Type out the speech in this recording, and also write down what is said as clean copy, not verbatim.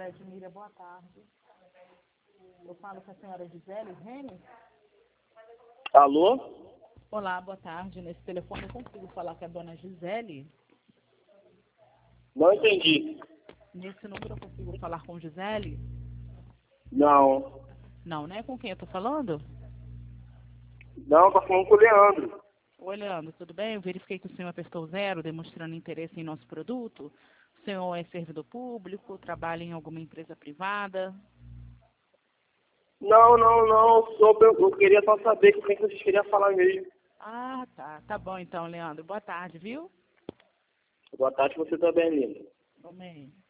senhora Edmília, boa tarde. Eu falo com a senhora Gisele Rene. Alô? Olá, boa tarde. Nesse telefone eu consigo falar com a dona Gisele? Não entendi. Nesse número eu consigo falar com Gisele? Não. Não, né? Com quem eu tô falando? Não, tá falando com o Leandro. Oi, Leandro, tudo bem? Eu verifiquei que o senhor apertou 0, demonstrando interesse em nosso produto. O senhor é servidor público, trabalha em alguma empresa privada? Não. Eu queria só saber com quem que vocês queriam falar mesmo. Ah, tá. Tá bom então, Leandro. Boa tarde, viu? Boa tarde, você também, Lina. Amém.